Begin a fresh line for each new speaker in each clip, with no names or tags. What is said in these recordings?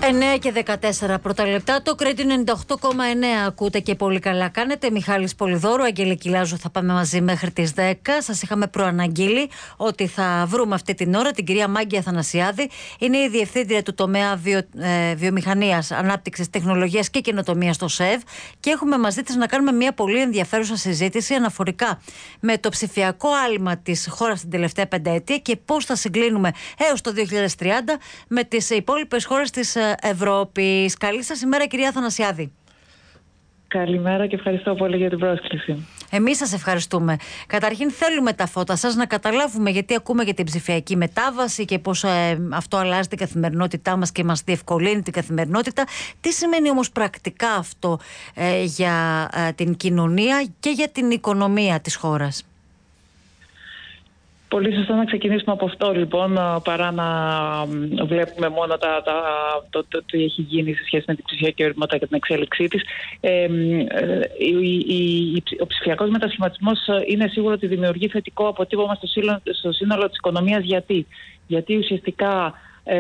9 και 14 πρώτα λεπτά. Το Κρήτη 98,9 ακούτε και πολύ καλά κάνετε. Μιχάλης Πολυδώρου, Αγγελική Λάζου, θα πάμε μαζί μέχρι τις 10. Σας είχαμε προαναγγείλει ότι θα βρούμε αυτή την ώρα την κυρία Μάγκη Αθανασιάδη. Είναι η Διευθύντρια του τομέα βιομηχανίας, ανάπτυξης, τεχνολογίας και καινοτομίας στο ΣΕΒ. Και έχουμε μαζί της να κάνουμε μια πολύ ενδιαφέρουσα συζήτηση αναφορικά με το ψηφιακό άλμα της χώρας την τελευταία πενταετία και πώς θα συγκλίνουμε έως το 2030 με τις υπόλοιπες χώρες της Ευρώπης. Καλή σας ημέρα, κυρία Αθανασιάδη.
Καλημέρα και ευχαριστώ πολύ για την πρόσκληση.
Εμείς σας ευχαριστούμε. Καταρχήν θέλουμε τα φώτα σας να καταλάβουμε, γιατί ακούμε για την ψηφιακή μετάβαση και πώς αυτό αλλάζει την καθημερινότητά μας και μας διευκολύνει την καθημερινότητα. Τι σημαίνει όμως πρακτικά αυτό για την κοινωνία και για την οικονομία της χώρας?
Πολύ σωστά να ξεκινήσουμε από αυτό, λοιπόν, παρά να βλέπουμε μόνο το τι έχει γίνει σε σχέση με την ψηφιακή οριμότητα και την εξέλιξή της. Ο ψηφιακός μετασχηματισμός είναι σίγουρο ότι δημιουργεί θετικό αποτύπωμα στο σύνολο της οικονομίας. Γιατί ουσιαστικά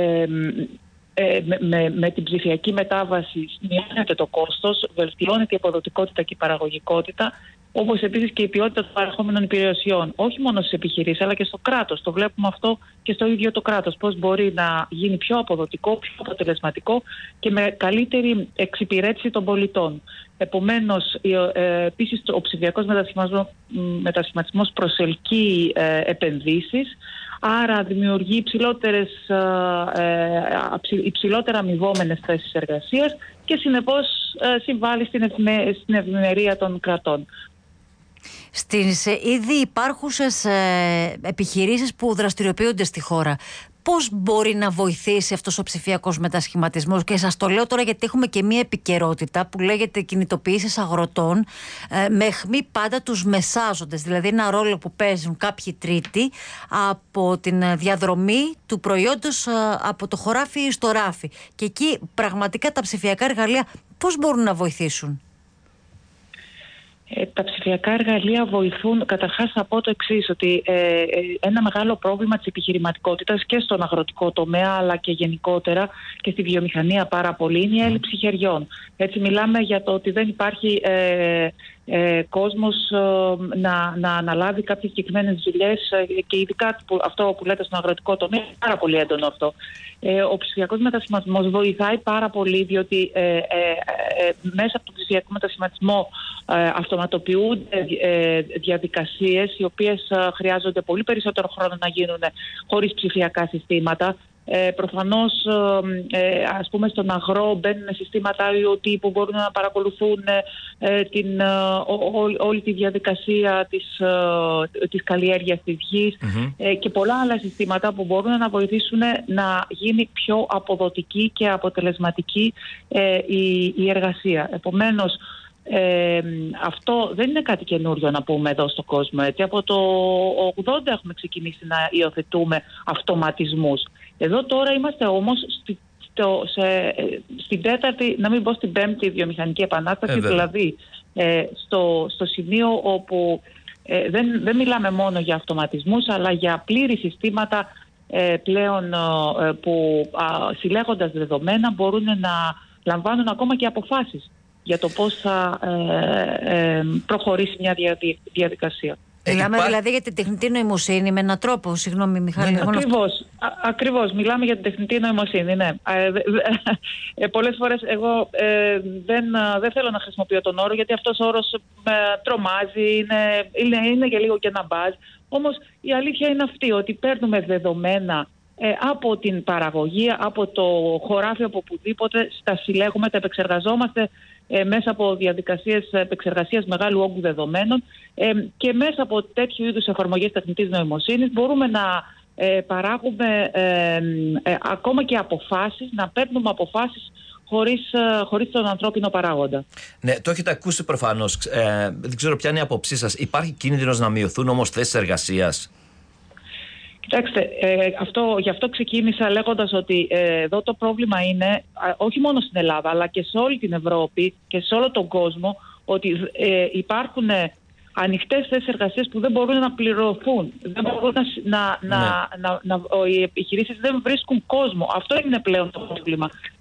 με την ψηφιακή μετάβαση μειώνεται το κόστος, βελτιώνεται η αποδοτικότητα και η παραγωγικότητα, όπως επίσης και η ποιότητα των παρεχόμενων υπηρεσιών. Όχι μόνο στις επιχειρήσεις, αλλά και στο κράτος. Το βλέπουμε αυτό και στο ίδιο το κράτος. Πώς μπορεί να γίνει πιο αποδοτικό, πιο αποτελεσματικό και με καλύτερη εξυπηρέτηση των πολιτών. Επομένως, επίσης ο ψηφιακός μετασχηματισμός προσελκύει επενδύσεις, άρα δημιουργεί υψηλότερα αμοιβόμενες θέσεις εργασίας και συνεπώς συμβάλλει στην ευημερία των κρατών.
Στις ήδη υπάρχουσες επιχειρήσεις που δραστηριοποιούνται στη χώρα, πώς μπορεί να βοηθήσει αυτός ο ψηφιακός μετασχηματισμός? Και σας το λέω τώρα γιατί έχουμε και μία επικαιρότητα που λέγεται κινητοποιήσεις αγροτών, με αιχμή πάντα τους μεσάζοντες, δηλαδή ένα ρόλο που παίζουν κάποιοι τρίτοι από την διαδρομή του προϊόντος από το χωράφι στο ράφι. Και εκεί πραγματικά τα ψηφιακά εργαλεία πώς μπορούν να βοηθήσουν?
Τα ψηφιακά εργαλεία βοηθούν. Καταρχάς θα πω το εξής, ότι ένα μεγάλο πρόβλημα της επιχειρηματικότητας και στον αγροτικό τομέα, αλλά και γενικότερα και στη βιομηχανία πάρα πολύ, είναι η έλλειψη χεριών. Έτσι μιλάμε για το ότι δεν υπάρχει κόσμος να αναλάβει κάποιες συγκεκριμένες δουλειές, και ειδικά αυτό που λέτε στον αγροτικό τομέα είναι πάρα πολύ έντονο αυτό. Ο ψηφιακός μετασχηματισμός βοηθάει πάρα πολύ, διότι μέσα από τον ψηφιακό μετασχηματισμό αυτοματοποιούνται διαδικασίες οι οποίες χρειάζονται πολύ περισσότερο χρόνο να γίνουν χωρίς ψηφιακά συστήματα. Προφανώς, ας πούμε, στον αγρό μπαίνουν συστήματα IoT που μπορούν να παρακολουθούν όλη τη διαδικασία της καλλιέργειας της γης, και πολλά άλλα συστήματα που μπορούν να βοηθήσουν να γίνει πιο αποδοτική και αποτελεσματική η εργασία. Επομένως, αυτό δεν είναι κάτι καινούριο να πούμε εδώ στον κόσμο. Έτσι. Από το 80 έχουμε ξεκινήσει να υιοθετούμε αυτοματισμούς. Εδώ τώρα είμαστε όμως στην τέταρτη, να μην πω στην πέμπτη βιομηχανική επανάσταση, δηλαδή στο σημείο όπου δεν μιλάμε μόνο για αυτοματισμούς, αλλά για πλήρη συστήματα πλέον που συλλέγοντας δεδομένα μπορούν να λαμβάνουν ακόμα και αποφάσεις για το πώς θα προχωρήσει μια διαδικασία.
Μιλάμε δηλαδή για την τεχνητή νοημοσύνη με έναν τρόπο, συγγνώμη Μιχάλη.
Ναι, ακριβώς, μιλάμε για την τεχνητή νοημοσύνη, ναι. Πολλές φορές εγώ δεν θέλω να χρησιμοποιώ τον όρο, γιατί αυτός ο όρος με τρομάζει, είναι και λίγο και ένα μπάζ. Όμως η αλήθεια είναι αυτή, ότι παίρνουμε δεδομένα από την παραγωγή, από το χωράφι, από οπουδήποτε, τα συλλέγουμε, τα επεξεργαζόμαστε μέσα από διαδικασίες επεξεργασίας μεγάλου όγκου δεδομένων, και μέσα από τέτοιου είδους εφαρμογές τεχνητής νοημοσύνης μπορούμε να παράγουμε ακόμα και αποφάσεις, να παίρνουμε αποφάσεις χωρίς τον ανθρώπινο παράγοντα.
Ναι, το έχετε ακούσει προφανώς. Δεν ξέρω ποια είναι η άποψή σας. Υπάρχει κίνδυνος να μειωθούν όμως θέσεις εργασίας?
Κοιτάξτε, γι' αυτό ξεκίνησα λέγοντας ότι εδώ το πρόβλημα είναι όχι μόνο στην Ελλάδα, αλλά και σε όλη την Ευρώπη και σε όλο τον κόσμο, ότι υπάρχουν ανοιχτές θέσεις εργασίας που δεν μπορούν να πληρωθούν. Δεν μπορούν οι επιχειρήσεις δεν βρίσκουν κόσμο. Αυτό είναι πλέον το πρόβλημα.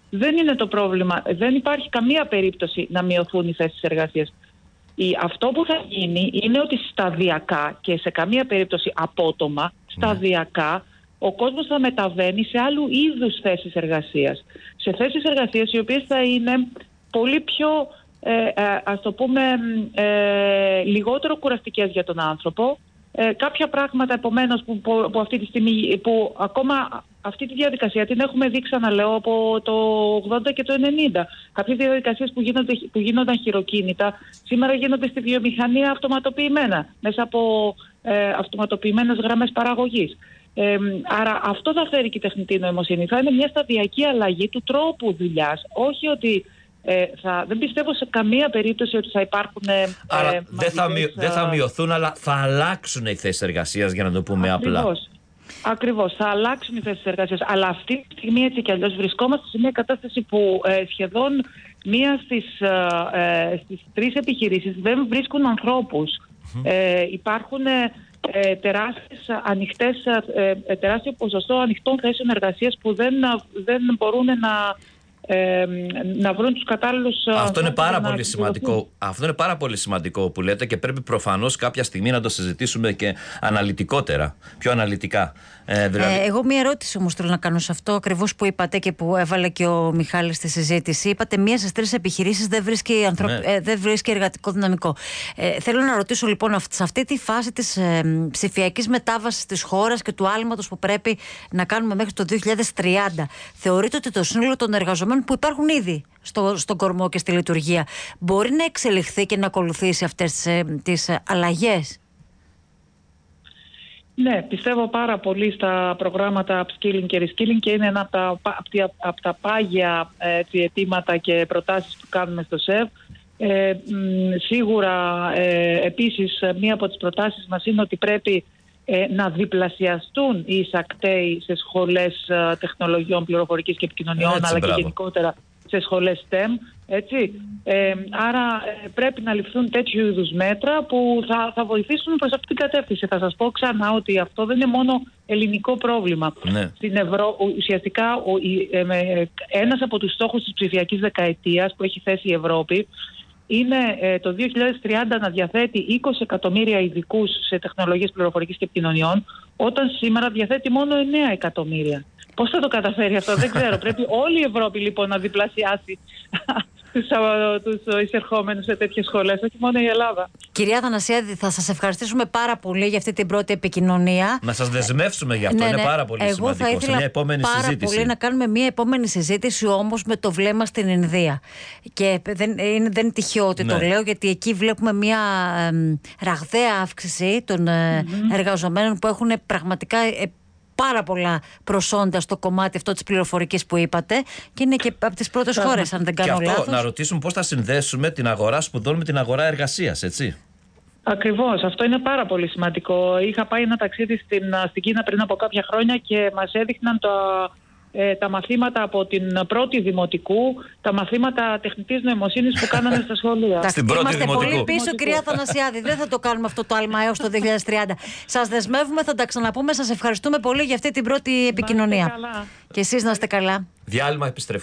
δεν είναι το πρόβλημα. Δεν υπάρχει καμία περίπτωση να μειωθούν οι θέσεις εργασίας. Αυτό που θα γίνει είναι ότι σταδιακά και σε καμία περίπτωση απότομα, σταδιακά, ο κόσμος θα μεταβαίνει σε άλλου είδους θέσεις εργασίας. Σε θέσεις εργασίας οι οποίες θα είναι πολύ πιο, ας το πούμε, λιγότερο κουραστικές για τον άνθρωπο. Κάποια πράγματα επομένως που αυτή τη στιγμή, που ακόμα αυτή τη διαδικασία την έχουμε δει, ξαναλέω, από το 80 και το 90. Κάποιες διαδικασίες που γίνονταν χειροκίνητα σήμερα γίνονται στη βιομηχανία αυτοματοποιημένα, μέσα από αυτοματοποιημένες γραμμές παραγωγής. Άρα αυτό θα φέρει και η τεχνητή νοημοσύνη. Θα είναι μια σταδιακή αλλαγή του τρόπου δουλειάς. Όχι ότι δεν πιστεύω σε καμία περίπτωση ότι θα υπάρχουν.
Άρα δεν θα μειωθούν, αλλά θα αλλάξουν οι θέσεις εργασίας, για να το πούμε απλά.
Ακριβώς, θα αλλάξουν οι θέσεις εργασίας. Αλλά αυτή τη στιγμή, έτσι κι αλλιώς, βρισκόμαστε σε μια κατάσταση που σχεδόν μία στις 3 επιχειρήσεις δεν βρίσκουν ανθρώπους. Υπάρχουν τεράστιο ποσοστό ανοιχτών θέσεων εργασίας που δεν μπορούν να βρουν τους κατάλληλους.
Αυτό είναι πάρα πολύ σημαντικό. Αυτό είναι πάρα πολύ σημαντικό που λέτε και πρέπει προφανώς κάποια στιγμή να το συζητήσουμε και αναλυτικότερα, πιο αναλυτικά.
Εγώ μία ερώτηση όμως θέλω να κάνω σε αυτό ακριβώς που είπατε και που έβαλε και ο Μιχάλης στη συζήτηση. Είπατε μία στις 3 επιχειρήσεις δεν βρίσκει εργατικό δυναμικό. Θέλω να ρωτήσω λοιπόν, σε αυτή τη φάση της ψηφιακής μετάβασης της χώρας και του άλματος που πρέπει να κάνουμε μέχρι το 2030, θεωρείτε ότι το σύνολο των εργαζομένων που υπάρχουν ήδη στον κορμό και στη λειτουργία μπορεί να εξελιχθεί και να ακολουθήσει αυτές τις αλλαγές?
Ναι, πιστεύω πάρα πολύ στα προγράμματα upskilling και reskilling και είναι ένα από τα πάγια αιτήματα και προτάσεις που κάνουμε στο ΣΕΒ. Σίγουρα επίσης μία από τις προτάσεις μας είναι ότι πρέπει να διπλασιαστούν οι εισακτέοι σε σχολές τεχνολογιών, πληροφορικής και επικοινωνιών, αλλά και γενικότερα σε σχολές STEM. Έτσι. Άρα πρέπει να ληφθούν τέτοιου είδους μέτρα που θα βοηθήσουν προς αυτή την κατεύθυνση. Θα σας πω ξανά ότι αυτό δεν είναι μόνο ελληνικό πρόβλημα.
Ναι.
Ουσιαστικά ένας από τους στόχους της ψηφιακής δεκαετίας που έχει θέσει η Ευρώπη είναι το 2030 να διαθέτει 20 εκατομμύρια ειδικούς σε τεχνολογίες πληροφορικής και επικοινωνιών, όταν σήμερα διαθέτει μόνο 9 εκατομμύρια. Πώς θα το καταφέρει αυτό, δεν ξέρω. Πρέπει όλη η Ευρώπη λοιπόν να διπλασιάσει τους εισερχόμενους σε τέτοιες σχολές, όχι μόνο η Ελλάδα.
Κυρία Αθανασιάδη, θα σας ευχαριστήσουμε πάρα πολύ για αυτή την πρώτη επικοινωνία.
Να σας δεσμεύσουμε γι' αυτό, είναι πάρα πολύ σημαντικό. Σε μια επόμενη
πάρα πολύ να κάνουμε μια επόμενη συζήτηση, όμως με το βλέμμα στην Ινδία. Και δεν είναι τυχαίο ότι το λέω, γιατί εκεί βλέπουμε μια ραγδαία αύξηση των εργαζομένων που έχουν πραγματικά πάρα πολλά προσόντα στο κομμάτι αυτό της πληροφορικής που είπατε και είναι και από τις πρώτες χώρες, αν δεν κάνω λάθος.
Να ρωτήσουμε πώς θα συνδέσουμε την αγορά σπουδών με την αγορά εργασίας, έτσι.
Ακριβώς, αυτό είναι πάρα πολύ σημαντικό. Είχα πάει ένα ταξίδι στην Κίνα πριν από κάποια χρόνια και μας έδειχναν τα μαθήματα από την πρώτη δημοτικού, τα μαθήματα τεχνητής νοημοσύνης που κάνανε στα σχολεία.
Είμαστε πολύ πίσω, κυρία Αθανασιάδη. Δεν θα το κάνουμε αυτό το άλμα έως το 2030. Σας δεσμεύουμε, θα τα ξαναπούμε. Σας ευχαριστούμε πολύ για αυτή την πρώτη επικοινωνία. Και εσείς να είστε καλά.
Διάλειμμα, επιστρέφουμε.